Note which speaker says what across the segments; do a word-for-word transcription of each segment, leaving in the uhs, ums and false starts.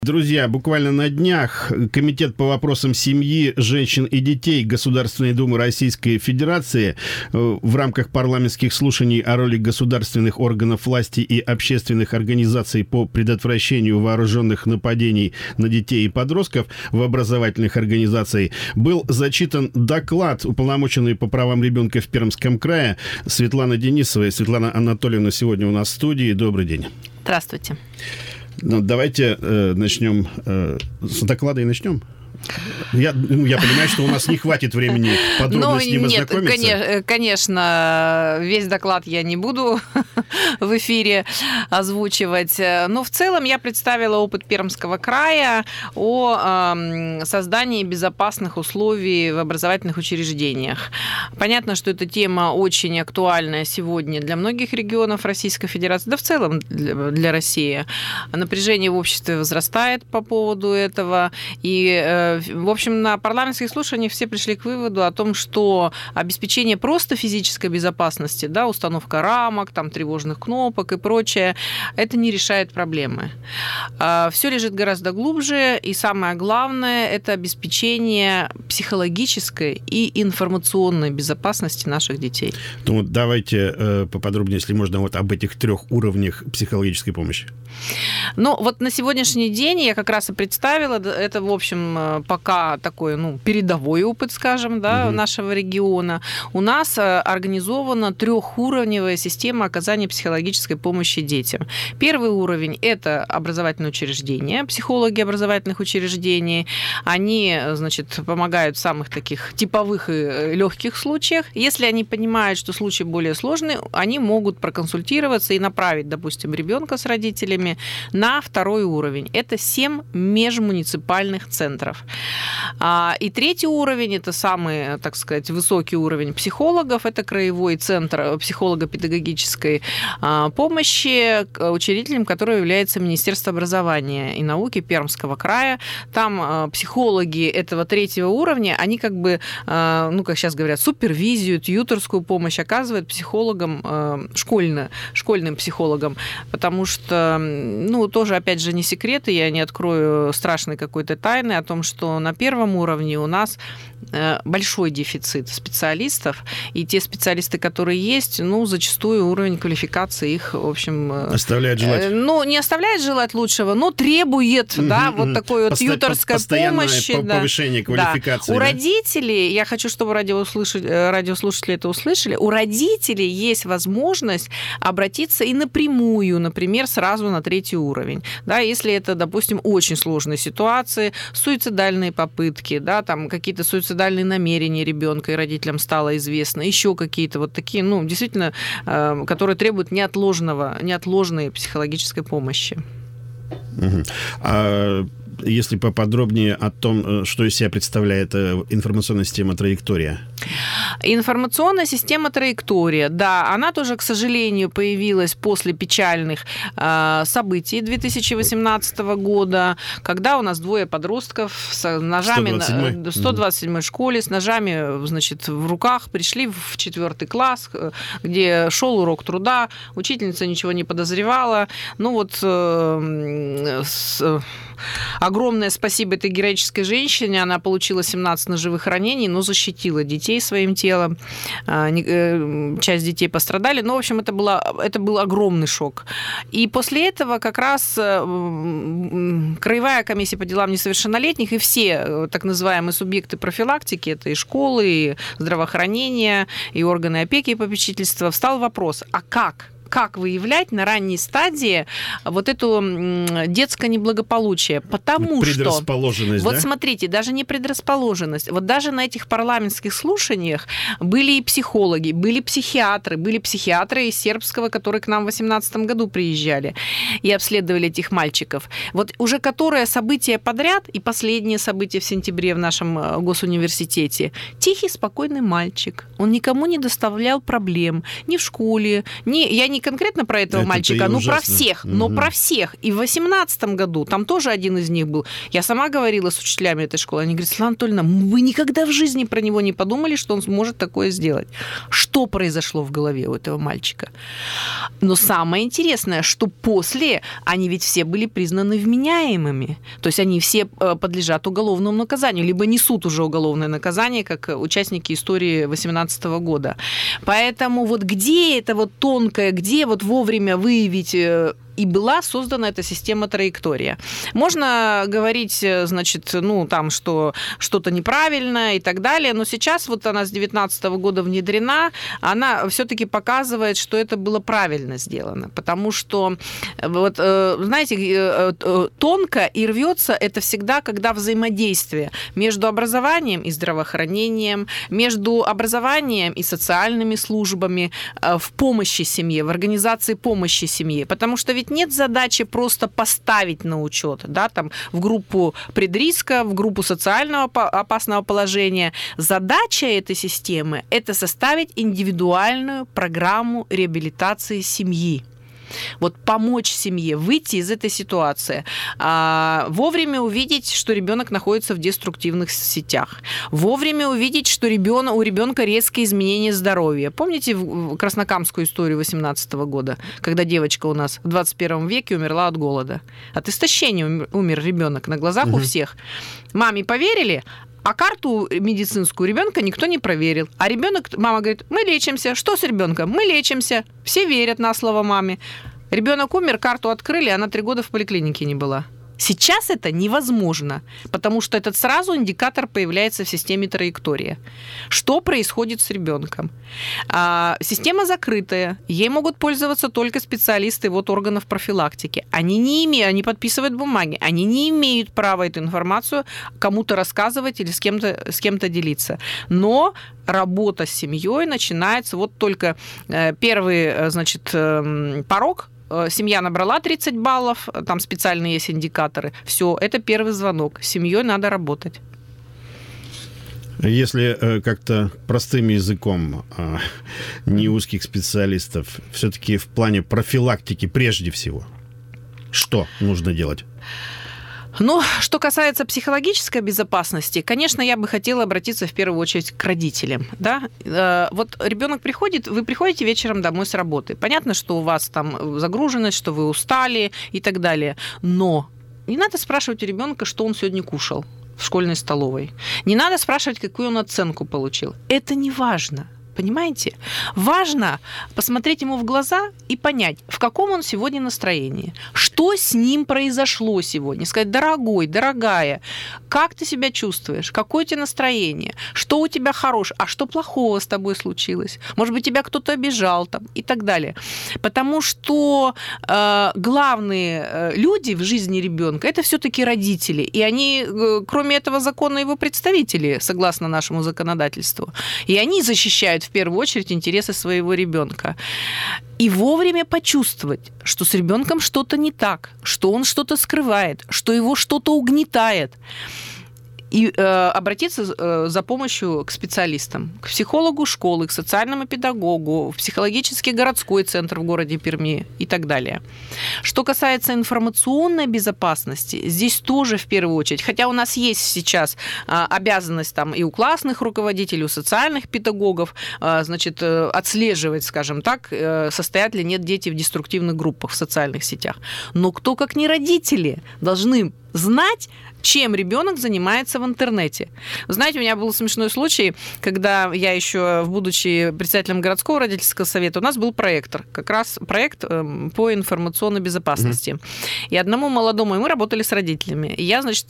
Speaker 1: Друзья, буквально на днях Комитет по вопросам семьи, женщин и детей Государственной Думы Российской Федерации в рамках парламентских слушаний о роли государственных органов власти и общественных организаций по предотвращению вооруженных нападений на детей и подростков в образовательных организациях был зачитан доклад уполномоченной по правам ребенка в Пермском крае Светланы Денисовой. Светлана Анатольевна сегодня у нас в студии. Добрый день.
Speaker 2: Здравствуйте.
Speaker 1: Ну, давайте э, начнем э, с доклада и начнем. Я, я понимаю, что у нас не хватит времени подробно ну, с ним
Speaker 2: нет,
Speaker 1: ознакомиться.
Speaker 2: Конечно, конечно, весь доклад я не буду в эфире озвучивать. Но в целом я представила опыт Пермского края о э, создании безопасных условий в образовательных учреждениях. Понятно, что эта тема очень актуальная сегодня для многих регионов Российской Федерации, да в целом для, для России. Напряжение в обществе возрастает по поводу этого, и э, в общем, на парламентских слушаниях все пришли к выводу о том, что обеспечение просто физической безопасности, да, установка рамок, там, тревожных кнопок и прочее, это не решает проблемы. Все лежит гораздо глубже, и самое главное, это обеспечение психологической и информационной безопасности наших детей.
Speaker 1: Ну, давайте э, поподробнее, если можно, вот об этих трех уровнях психологической помощи.
Speaker 2: Ну, вот на сегодняшний день я как раз и представила, это, в общем, пока такой, ну, передовой опыт, скажем, да, угу. нашего региона. У нас организована трехуровневая система оказания психологической помощи детям. Первый уровень – это образовательные учреждения, психологи образовательных учреждений. Они, значит, помогают в самых таких типовых и легких случаях. Если они понимают, что случай более сложный, они могут проконсультироваться и направить, допустим, ребенка с родителями на второй уровень. Это семь межмуниципальных центров. И третий уровень, это самый, так сказать, высокий уровень психологов, это краевой центр психолого-педагогической помощи, учредителем которого является Министерство образования и науки Пермского края. Там психологи этого третьего уровня, они как бы, ну, как сейчас говорят, супервизию, тьюторскую помощь оказывают психологам, школьно, школьным психологам, потому что, ну, тоже, опять же, не секрет, и я не открою страшной какой-то тайны о том, что на первом уровне у нас большой дефицит специалистов, и те специалисты, которые есть, ну, зачастую уровень квалификации их, в общем...
Speaker 1: Оставляет желать.
Speaker 2: Ну, не оставляет желать лучшего, но требует, угу, да, вот такой вот тьюторской помощи.
Speaker 1: Постоянное повышение
Speaker 2: да.
Speaker 1: квалификации.
Speaker 2: Да. У
Speaker 1: да?
Speaker 2: родителей, я хочу, чтобы радиослушатели это услышали, у родителей есть возможность обратиться и напрямую, например, сразу на третий уровень. Да, если это, допустим, очень сложные ситуации, суицидальные попытки, да, там какие-то суицидальные намерения ребенка и родителям стало известно, еще какие-то вот такие, ну, действительно, э, которые требуют неотложного, неотложной психологической помощи.
Speaker 1: Угу. А если поподробнее о том, что из себя представляет информационная система «Траектория»?
Speaker 2: Информационная система «Траектория», да, она тоже, к сожалению, появилась после печальных э, событий две тысячи восемнадцатого года, когда у нас двое подростков с ножами в сто двадцать седьмой школе, с ножами, значит, в руках пришли в четвертый класс, где шел урок труда, учительница ничего не подозревала. Ну вот э, с, огромное спасибо этой героической женщине, она получила семнадцать ножевых ранений, но защитила детей своим телом. Часть детей пострадали. Но, в общем, это, было, это был огромный шок. И после этого как раз Краевая комиссия по делам несовершеннолетних и все так называемые субъекты профилактики, это и школы, и здравоохранение, и органы опеки и попечительства, встал вопрос, а как? Как выявлять на ранней стадии вот эту детское неблагополучие? Потому
Speaker 1: предрасположенность,
Speaker 2: что... Вот
Speaker 1: да?
Speaker 2: смотрите, даже не предрасположенность. Вот даже на этих парламентских слушаниях были и психологи, были психиатры, были психиатры из сербского, которые к нам в две тысячи восемнадцатом году приезжали и обследовали этих мальчиков. Вот уже которое событие подряд, и последнее событие в сентябре в нашем госуниверситете, тихий, спокойный мальчик. Он никому не доставлял проблем. Ни в школе, ни... Я не конкретно про этого
Speaker 1: Это
Speaker 2: мальчика, но
Speaker 1: ужасно.
Speaker 2: про всех, но угу. про всех. И в восемнадцатом году там тоже один из них был. Я сама говорила с учителями этой школы, они говорят: Светлана Анатольевна, вы никогда в жизни про него не подумали, что он сможет такое сделать. Что произошло в голове у этого мальчика? Но самое интересное, что после они ведь все были признаны вменяемыми. То есть они все подлежат уголовному наказанию, либо несут уже уголовное наказание, как участники истории восемнадцатого года. Поэтому вот где это вот тонкое, где вот вовремя выявить... И была создана эта система траектория. Можно говорить, значит, ну, там, что что-то неправильно и так далее, но сейчас вот она с девятнадцатого года внедрена, она все-таки показывает, что это было правильно сделано, потому что, вот, знаете, тонко и рвется это всегда, когда взаимодействие между образованием и здравоохранением, между образованием и социальными службами, в помощи семье, в организации помощи семье, потому что ведь нет задачи просто поставить на учет, да, там, в группу предриска, в группу социального опасного положения. Задача этой системы – это составить индивидуальную программу реабилитации семьи. Вот помочь семье выйти из этой ситуации, а, вовремя увидеть, что ребенок находится в деструктивных сетях, вовремя увидеть, что ребенок, у ребенка резкие изменения здоровья. Помните краснокамскую историю восемнадцатого года, когда девочка у нас в двадцать первом веке умерла от голода? От истощения умер ребенок на глазах угу. у всех. Маме поверили, а карту медицинскую ребенка никто не проверил. А ребенок, мама говорит: мы лечимся. Что с ребенком? Мы лечимся. Все верят на слово маме. Ребенок умер, карту открыли, она три года в поликлинике не была. Сейчас это невозможно, потому что этот сразу индикатор появляется в системе траектория. Что происходит с ребенком? А, система закрытая, ей могут пользоваться только специалисты вот органов профилактики. Они не имеют, они подписывают бумаги, они не имеют права эту информацию кому-то рассказывать или с кем-то, с кем-то делиться. Но работа с семьей начинается вот только первый, значит, порог. Семья набрала тридцать баллов, там специальные есть индикаторы. Все, это первый звонок. С семьей надо работать.
Speaker 1: Если э, как-то простым языком, э, не узких специалистов, все-таки в плане профилактики прежде всего, что нужно делать?
Speaker 2: Ну, что касается психологической безопасности, конечно, я бы хотела обратиться в первую очередь к родителям. Да? Вот ребенок приходит, вы приходите вечером домой с работы. Понятно, что у вас там загруженность, что вы устали и так далее. Но не надо спрашивать у ребенка, что он сегодня кушал в школьной столовой. Не надо спрашивать, какую он оценку получил. Это не важно. Понимаете? Важно посмотреть ему в глаза и понять, в каком он сегодня настроении, что с ним произошло сегодня. Сказать: дорогой, дорогая, как ты себя чувствуешь, какое у тебя настроение, что у тебя хорошее, а что плохого с тобой случилось, может быть, тебя кто-то обижал там, и так далее. Потому что э, главные э, люди в жизни ребенка — это все-таки родители, и они, э, кроме этого закона, его представители, согласно нашему законодательству, и они защищают в первую очередь интересы своего ребенка. И вовремя почувствовать, что с ребенком что-то не так, что он что-то скрывает, что его что-то угнетает. И э, обратиться э, за помощью к специалистам, к психологу школы, к социальному педагогу, в психологический городской центр в городе Перми и так далее. Что касается информационной безопасности, здесь тоже в первую очередь, хотя у нас есть сейчас э, обязанность там и у классных руководителей, у социальных педагогов, э, значит, э, отслеживать, скажем так, э, состоят ли нет дети в деструктивных группах в социальных сетях. Но кто, как не родители, должны знать, чем ребенок занимается в интернете. Вы знаете, у меня был смешной случай, когда я еще, будучи председателем городского родительского совета, у нас был проектор, как раз проект по информационной безопасности. Mm-hmm. И одному молодому, и мы работали с родителями. И я, значит,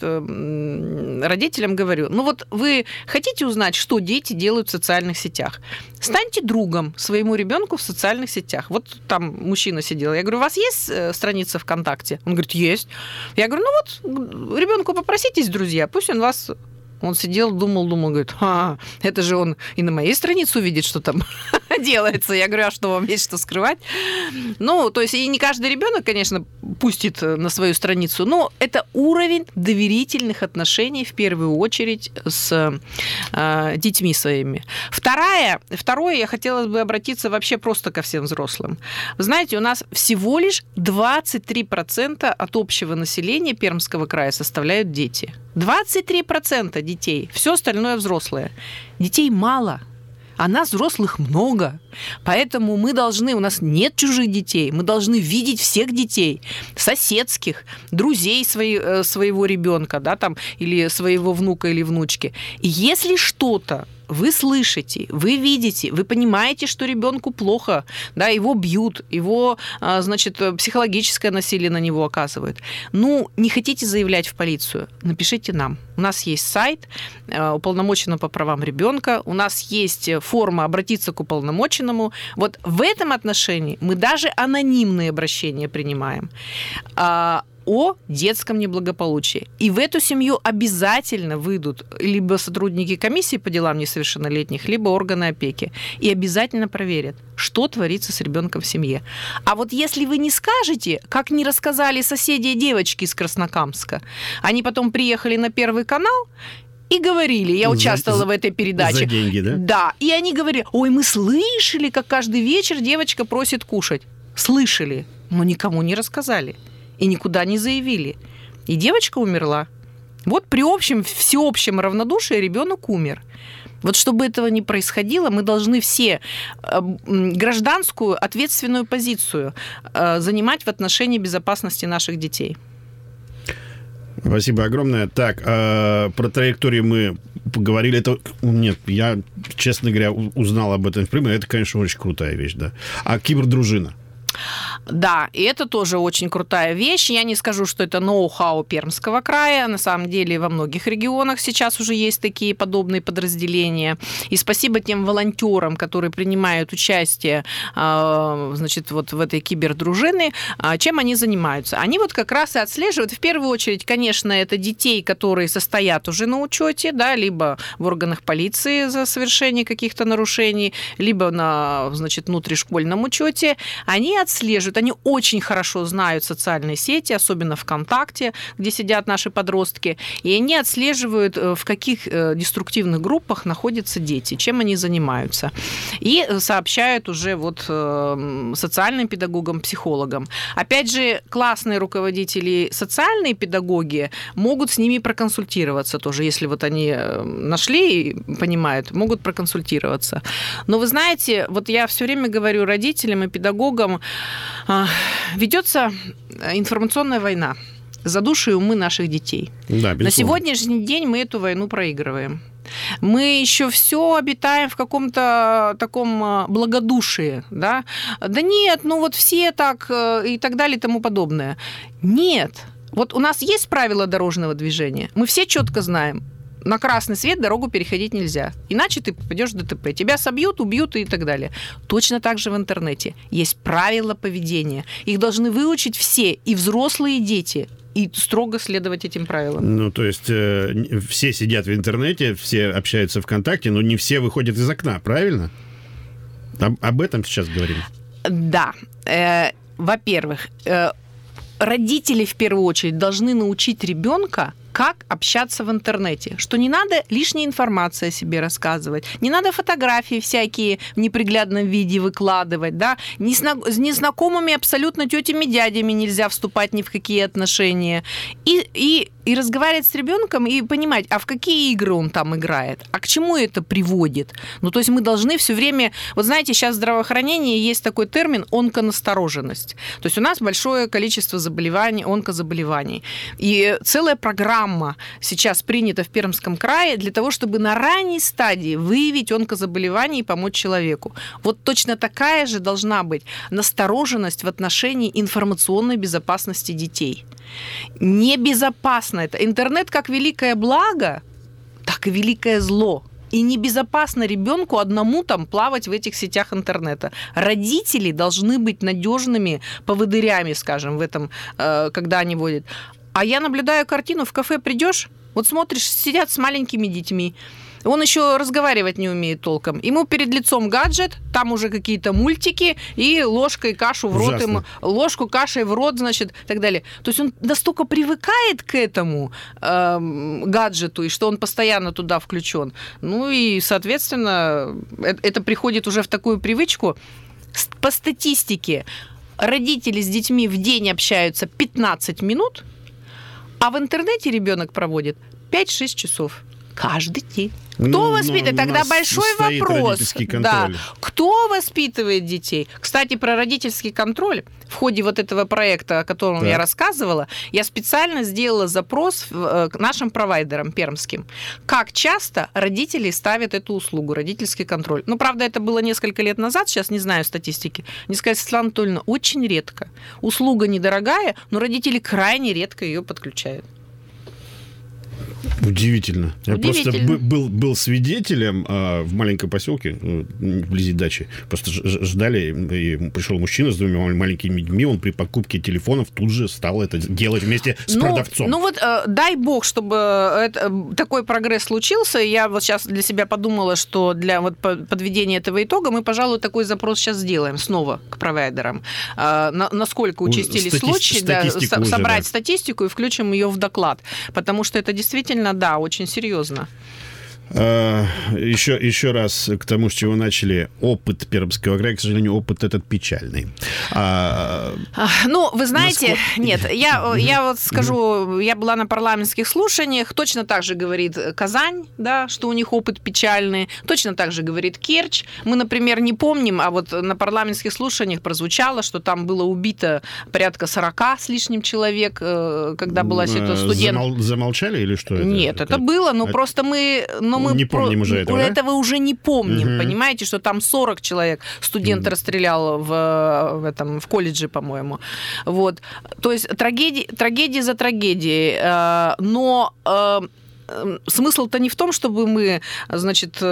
Speaker 2: родителям говорю: ну вот вы хотите узнать, что дети делают в социальных сетях? Станьте другом своему ребенку в социальных сетях. Вот там мужчина сидел. Я говорю: у вас есть страница ВКонтакте? Он говорит: есть. Я говорю: ну вот ребенку попроситесь, друзья, пусть он вас... Он сидел, думал, думал, говорит: а, это же он и на моей странице увидит, что там делается. Я говорю, а что, вам есть что скрывать? Ну, то есть, и не каждый ребенок, конечно, пустит на свою страницу, но это уровень доверительных отношений, в первую очередь, с э, детьми своими. Вторая, второе, я хотела бы обратиться вообще просто ко всем взрослым. Вы знаете, у нас всего лишь двадцать три процента от общего населения Пермского края составляют дети. двадцать три процента детей, все остальное взрослые. Детей мало, а нас, взрослых, много. Поэтому мы должны, у нас нет чужих детей, мы должны видеть всех детей, соседских, друзей свои, своего ребенка, да, там, или своего внука или внучки. И если что-то вы слышите, вы видите, вы понимаете, что ребенку плохо, да, его бьют, его, значит, психологическое насилие на него оказывают. Ну, не хотите заявлять в полицию? Напишите нам. У нас есть сайт уполномоченного по правам ребенка, у нас есть форма обратиться к уполномоченному. Вот в этом отношении мы даже анонимные обращения принимаем о детском неблагополучии. И в эту семью обязательно выйдут либо сотрудники комиссии по делам несовершеннолетних, либо органы опеки. И обязательно проверят, что творится с ребенком в семье. А вот если вы не скажете, как не рассказали соседи девочки из Краснокамска, они потом приехали на Первый канал и говорили, я участвовала
Speaker 1: за,
Speaker 2: в этой передаче.
Speaker 1: За деньги, да?
Speaker 2: Да. И они говорили, ой, мы слышали, как каждый вечер девочка просит кушать. Слышали, но никому не рассказали. И никуда не заявили. И девочка умерла. Вот при общем, всеобщем равнодушии ребенок умер. Вот чтобы этого не происходило, мы должны все гражданскую ответственную позицию занимать в отношении безопасности наших детей.
Speaker 1: Спасибо огромное. Так, э, про траекторию мы поговорили. Это нет, я, честно говоря, узнал об этом впервые. Это, конечно, очень крутая вещь, да. А кибердружина?
Speaker 2: Да, и это тоже очень крутая вещь. Я не скажу, что это ноу-хау Пермского края. На самом деле во многих регионах сейчас уже есть такие подобные подразделения. И спасибо тем волонтерам, которые принимают участие, значит, вот в этой кибердружине. Чем они занимаются? Они вот как раз и отслеживают. В первую очередь, конечно, это детей, которые состоят уже на учете, да, либо в органах полиции за совершение каких-то нарушений, либо на, значит, внутришкольном учете. Они отслеживают, они очень хорошо знают социальные сети, особенно ВКонтакте, где сидят наши подростки, и они отслеживают, в каких деструктивных группах находятся дети, чем они занимаются. И сообщают уже вот социальным педагогам, психологам. Опять же, классные руководители, социальные педагоги могут с ними проконсультироваться тоже, если вот они нашли и понимают, могут проконсультироваться. Но вы знаете, вот я все время говорю родителям и педагогам, ведется информационная война за души и умы наших детей. Да, на сегодняшний день мы эту войну проигрываем. Мы еще все обитаем в каком-то таком благодушии, да? Да нет, ну вот все так и так далее и тому подобное. Нет. Вот у нас есть правила дорожного движения, мы все четко знаем. На красный свет дорогу переходить нельзя. Иначе ты попадешь в ДТП. Тебя собьют, убьют и так далее. Точно так же в интернете. Есть правила поведения. Их должны выучить все, и взрослые, и дети. И строго следовать этим правилам.
Speaker 1: Ну, то есть э, все сидят в интернете, все общаются ВКонтакте, но не все выходят из окна, правильно? Об, об этом сейчас говорим.
Speaker 2: Да. Э, во-первых, э, родители в первую очередь должны научить ребенка, как общаться в интернете, что не надо лишней информации о себе рассказывать, не надо фотографии всякие в неприглядном виде выкладывать, да, не с незнакомыми абсолютно тетями, дядями нельзя вступать ни в какие отношения, и, и, и разговаривать с ребенком и понимать, а в какие игры он там играет, а к чему это приводит. Ну, то есть мы должны все время, вот знаете, сейчас в здравоохранении есть такой термин онконастороженность, то есть у нас большое количество заболеваний, онкозаболеваний, и целая программа сейчас принята в Пермском крае для того, чтобы на ранней стадии выявить онкозаболевание и помочь человеку. Вот точно такая же должна быть настороженность в отношении информационной безопасности детей. Небезопасно это. Интернет как великое благо, так и великое зло. И небезопасно ребенку одному там плавать в этих сетях интернета. Родители должны быть надежными поводырями, скажем, в этом, когда они водят. А я наблюдаю картину, в кафе придешь, вот смотришь, сидят с маленькими детьми, Он еще разговаривать не умеет толком. Ему перед лицом гаджет, там уже какие-то мультики, и ложкой кашу в рот ему, ложку кашей в рот, значит, и так далее. То есть он настолько привыкает к этому э, гаджету, и что он постоянно туда включен. Ну и, соответственно, это, это приходит уже в такую привычку. По статистике, родители с детьми в день общаются пятнадцать минут, а в интернете ребенок проводит пять-шесть часов. Каждый день. Кто ну, воспитывает? Тогда большой вопрос. Да. Кто воспитывает детей? Кстати, про родительский контроль. В ходе вот этого проекта, о котором так. я рассказывала, я специально сделала запрос к нашим провайдерам пермским. Как часто родители ставят эту услугу, родительский контроль? Ну, правда, это было несколько лет назад, сейчас не знаю статистики. Мне сказали, Светлана Анатольевна, очень редко. Услуга недорогая, но родители крайне редко ее подключают.
Speaker 1: Удивительно. Я
Speaker 2: Удивительно.
Speaker 1: просто был, был свидетелем а, в маленьком поселке, вблизи дачи. Просто ждали, и пришел мужчина с двумя маленькими детьми, он при покупке телефонов тут же стал это делать вместе с
Speaker 2: ну,
Speaker 1: продавцом.
Speaker 2: Ну вот дай бог, чтобы это, такой прогресс случился. Я вот сейчас для себя подумала, что для вот подведения этого итога мы, пожалуй, такой запрос сейчас сделаем снова к провайдерам. На, насколько участились Стати- случаи, да, уже, собрать да. статистику и включим ее в доклад. Потому что это действительно, да, очень серьезно.
Speaker 1: А, еще, еще раз к тому, с чего начали. Опыт Пермского края, к сожалению, опыт этот печальный. А,
Speaker 2: ну, вы знаете, насколько... нет, я, я вот скажу, я была на парламентских слушаниях, точно так же говорит Казань, да, что у них опыт печальный, точно так же говорит Керчь. Мы, например, не помним, а вот на парламентских слушаниях прозвучало, что там было убито порядка сорока с лишним человек, когда была ситуация студент...
Speaker 1: Замол... Замолчали или что это?
Speaker 2: Нет, это было, но это... просто мы... Но мы
Speaker 1: не помним про... уже этого, да?
Speaker 2: этого уже не помним, угу. Понимаете, что там сорок человек студент угу. расстрелял в, в, этом, в колледже, по-моему. Вот. То есть трагедия, трагедия за трагедией. Но смысл-то не в том, чтобы мы, значит,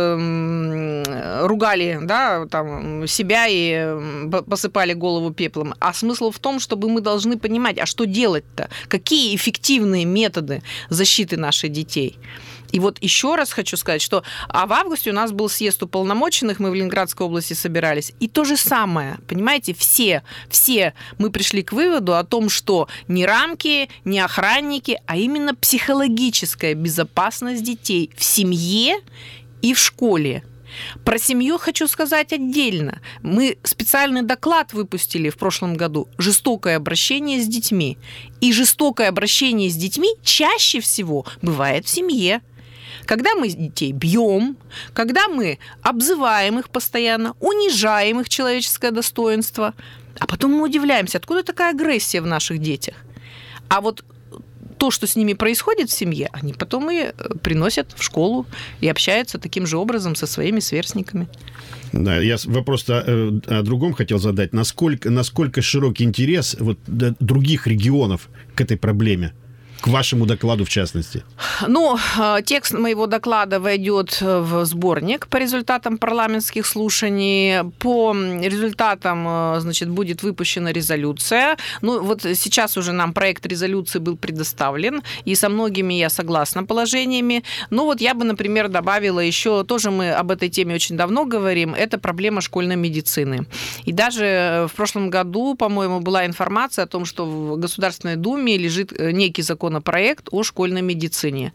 Speaker 2: ругали, да, там, себя и посыпали голову пеплом, а смысл в том, чтобы мы должны понимать, а что делать-то? Какие эффективные методы защиты наших детей? И вот еще раз хочу сказать, что а в августе у нас был съезд уполномоченных, мы в Ленинградской области собирались, и то же самое, понимаете, все, все мы пришли к выводу о том, что не рамки, не охранники, а именно психологическая безопасность детей в семье и в школе. Про семью хочу сказать отдельно. Мы специальный доклад выпустили в прошлом году «Жестокое обращение с детьми». И жестокое обращение с детьми чаще всего бывает в семье. Когда мы детей бьем, когда мы обзываем их постоянно, унижаем их человеческое достоинство, а потом мы удивляемся, откуда такая агрессия в наших детях. А вот то, что с ними происходит в семье, они потом и приносят в школу и общаются таким же образом со своими сверстниками.
Speaker 1: Да, я вопрос-то о другом хотел задать. Насколько, насколько широкий интерес вот, других регионов к этой проблеме? К вашему докладу, в частности?
Speaker 2: Ну, текст моего доклада войдет в сборник по результатам парламентских слушаний. По результатам, значит, будет выпущена резолюция. Ну, вот сейчас уже нам проект резолюции был предоставлен, и со многими я согласна положениями. Ну, вот я бы, например, добавила еще, тоже мы об этой теме очень давно говорим, это проблема школьной медицины. И даже в прошлом году, по-моему, была информация о том, что в Государственной Думе лежит некий закон законопроект о школьной медицине.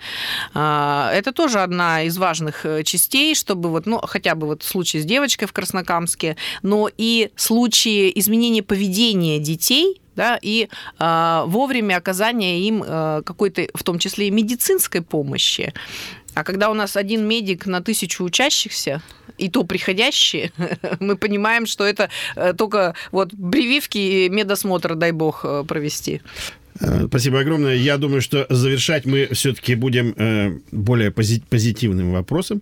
Speaker 2: Это тоже одна из важных частей, чтобы вот, ну, хотя бы вот случай с девочкой в Краснокамске, но и случаи изменения поведения детей, да, и э, вовремя оказания им э, какой-то, в том числе и медицинской помощи. А когда у нас один медик на тысячу учащихся, и то приходящие, мы понимаем, что это только вот прививки и медосмотр, дай бог, провести.
Speaker 1: Спасибо огромное. Я думаю, что завершать мы все-таки будем более позитивным вопросом.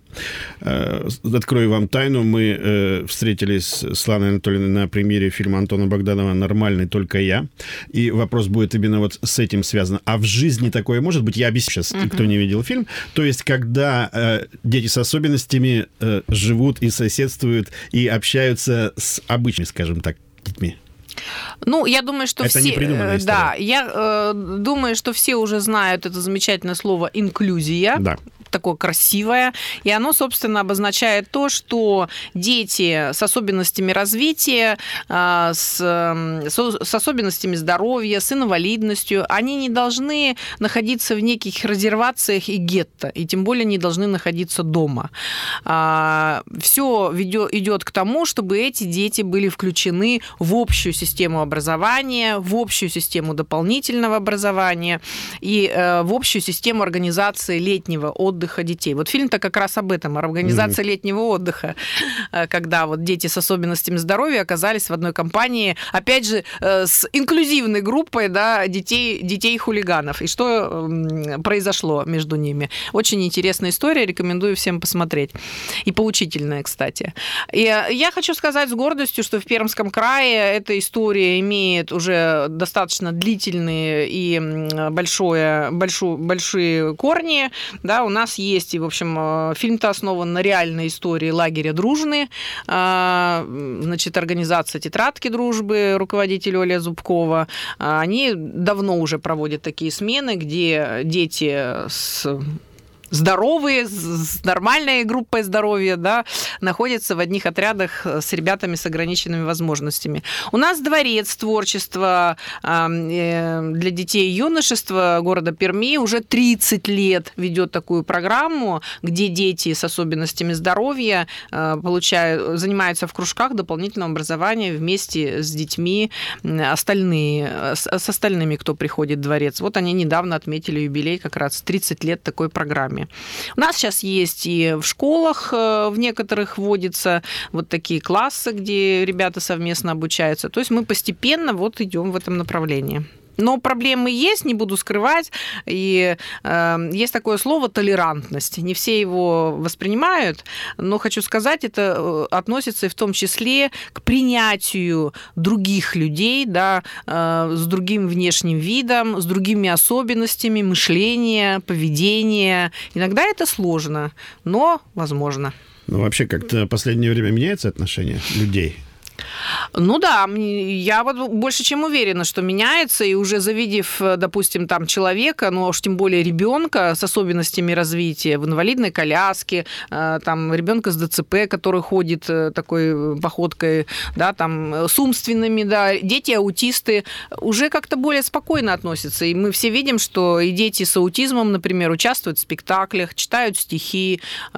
Speaker 1: Открою вам тайну. Мы встретились с Ланой Анатольевной на премьере фильма Антона Богданова «Нормальный только я». И вопрос будет именно вот с этим связан. А в жизни такое может быть? Я объясню сейчас, uh-huh. кто не видел фильм. То есть, когда дети с особенностями живут и соседствуют, и общаются с обычными, скажем так, детьми.
Speaker 2: Ну, я думаю, что
Speaker 1: это
Speaker 2: все...
Speaker 1: Это не придуманная история.
Speaker 2: Да, я э, думаю, что все уже знают это замечательное слово «инклюзия».
Speaker 1: Да.
Speaker 2: такое красивое, и оно, собственно, обозначает то, что дети с особенностями развития, с, с особенностями здоровья, с инвалидностью, они не должны находиться в неких резервациях и гетто, и тем более не должны находиться дома. Все идет к тому, чтобы эти дети были включены в общую систему образования, в общую систему дополнительного образования и в общую систему организации летнего отдыха детей. Вот фильм-то как раз об этом, о организации mm-hmm. летнего отдыха, когда вот дети с особенностями здоровья оказались в одной компании, опять же, с инклюзивной группой, да, детей, детей-хулиганов. И что произошло между ними. Очень интересная история, рекомендую всем посмотреть. И поучительная, кстати. И я хочу сказать с гордостью, что в Пермском крае эта история имеет уже достаточно длительные и большое, большую, большие корни. Да, у нас есть, и, в общем, фильм-то основан на реальной истории лагеря Дружны. Значит, организация «Тетрадки дружбы», руководитель Оля Зубкова. Они давно уже проводят такие смены, где дети с... здоровые, с нормальной группой здоровья, да, находятся в одних отрядах с ребятами с ограниченными возможностями. У нас дворец творчества для детей и юношества города Перми уже тридцать лет ведет такую программу, где дети с особенностями здоровья получают, занимаются в кружках дополнительного образования вместе с детьми остальные, с остальными, кто приходит в дворец. Вот они недавно отметили юбилей как раз тридцать лет такой программе. У нас сейчас есть и в школах, в некоторых вводятся вот такие классы, где ребята совместно обучаются. То есть мы постепенно вот идем в этом направлении. Но проблемы есть, не буду скрывать, и э, есть такое слово «толерантность». Не все его воспринимают, но хочу сказать, это относится и в том числе к принятию других людей, да, э, с другим внешним видом, с другими особенностями мышления, поведения. Иногда это сложно, но возможно.
Speaker 1: Ну, вообще, как-то в последнее время меняется отношение людей?
Speaker 2: Ну да, я вот больше чем уверена, что меняется, и уже завидев, допустим, там человека, ну уж тем более ребенка с особенностями развития, в инвалидной коляске, там ребенка с ДЦП, который ходит такой походкой, да, там с умственными, да, дети-аутисты уже как-то более спокойно относятся, и мы все видим, что и дети с аутизмом, например, участвуют в спектаклях, читают стихи, и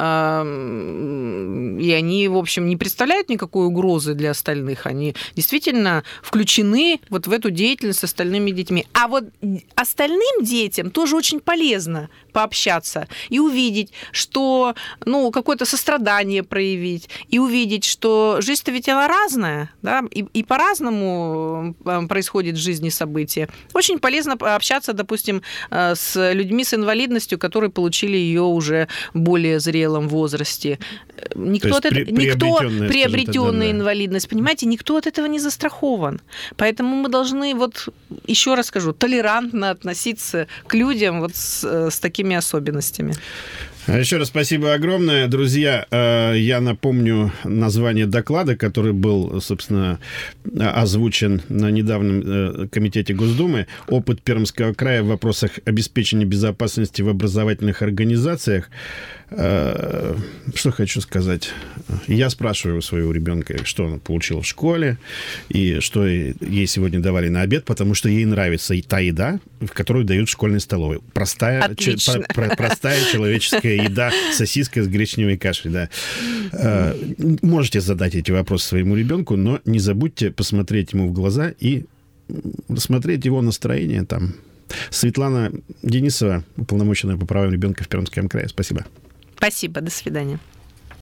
Speaker 2: они, в общем, не представляют никакой угрозы для остальных. Они действительно включены вот в эту деятельность с остальными детьми. А вот остальным детям тоже очень полезно пообщаться и увидеть, что, ну, какое-то сострадание проявить, и увидеть, что жизнь-то ведь она разная, да, и, и по-разному происходит в жизни события. Очень полезно общаться, допустим, с людьми с инвалидностью, которые получили ее уже в более зрелом возрасте. Никто от этого, никто приобретенная инвалидность, понимаете, никто от этого не застрахован. Поэтому мы должны, вот еще раз скажу, толерантно относиться к людям вот с, с такими особенностями.
Speaker 1: Еще раз спасибо огромное. Друзья, я напомню название доклада, который был, собственно, озвучен на недавнем комитете Госдумы. «Опыт Пермского края в вопросах обеспечения безопасности в образовательных организациях». Что хочу сказать. Я спрашиваю у своего ребенка, что он получил в школе, и что ей сегодня давали на обед, потому что ей нравится и та еда, в которую дают в школьной столовой. Простая, ч, про, простая человеческая еда, сосиска с гречневой кашей, да. Можете задать эти вопросы своему ребенку, но не забудьте посмотреть ему в глаза и смотреть его настроение там. Светлана Денисова, уполномоченная по правам ребенка в Пермском крае. Спасибо.
Speaker 2: Спасибо. До свидания.